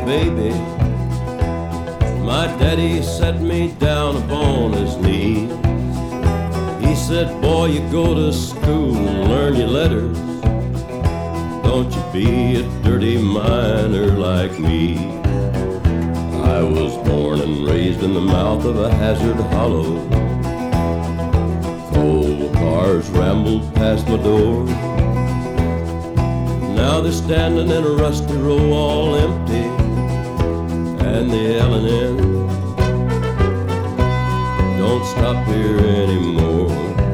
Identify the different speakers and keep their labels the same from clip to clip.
Speaker 1: baby, my daddy set me down upon his knees. He said, boy, you go to school and learn your letters. Don't you be a dirty miner like me. I was born and raised in the mouth of a Hazard Hollow. Coal cars rambled past my door. Now they're standing in a rusty row all empty, and the L&N don't stop here anymore.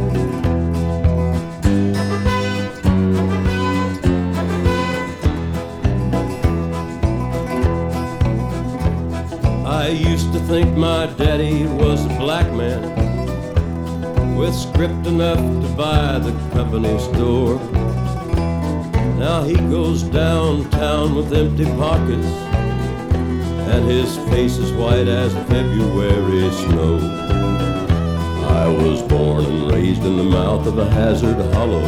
Speaker 1: I used to think my daddy was a black man with script enough to buy the company store. Now he goes downtown with empty pockets, and his face is white as February snow. I was born and raised in the mouth of a Hazard Hollow.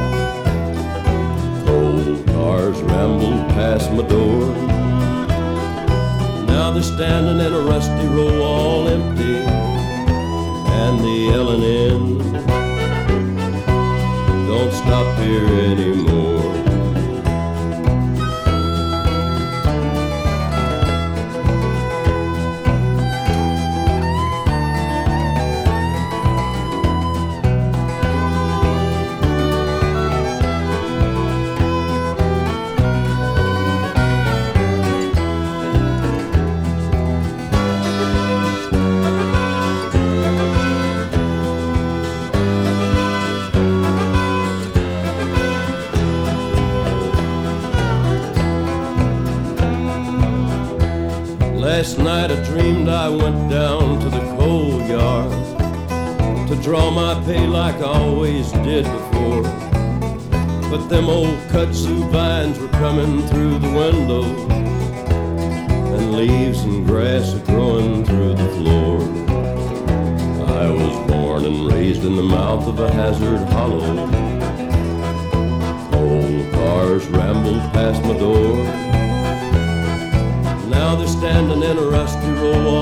Speaker 1: Coal cars rambled past my door. Now they're standing in a rusty row all empty, and the L&N don't stop here anymore. Last night I dreamed I went down to the coal yard to draw my pay like I always did before. But them old kudzu vines were coming through the window, and leaves and grass are growing through the floor. I was born and raised in the mouth of a Hazard Hollow. Coal cars rambled past my door. Now they're standing in a rusty row